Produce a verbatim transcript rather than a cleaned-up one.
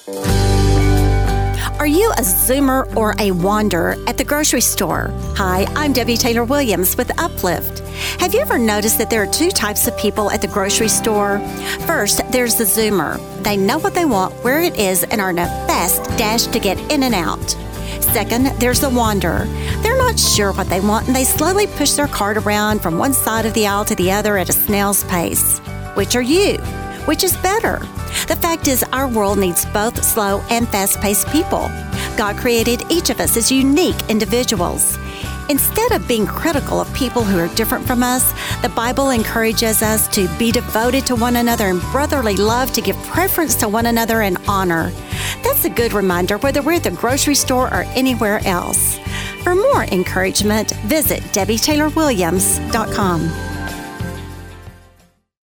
Are you a Zoomer or a wanderer at the grocery store? Hi, I'm Debbie Taylor Williams with Uplift. Have you ever noticed that there are two types of people at the grocery store? First, there's the Zoomer. They know what they want, where it is, and are in a fast dash to get in and out. Second, there's the wanderer. They're not sure what they want, and they slowly push their cart around from one side of the aisle to the other at a snail's pace. Which are you? Which is better? The fact is, our world needs both slow and fast-paced people. God created each of us as unique individuals. Instead of being critical of people who are different from us, the Bible encourages us to be devoted to one another in brotherly love, to give preference to one another in honor. That's a good reminder whether we're at the grocery store or anywhere else. For more encouragement, visit Debbie Taylor Williams dot com.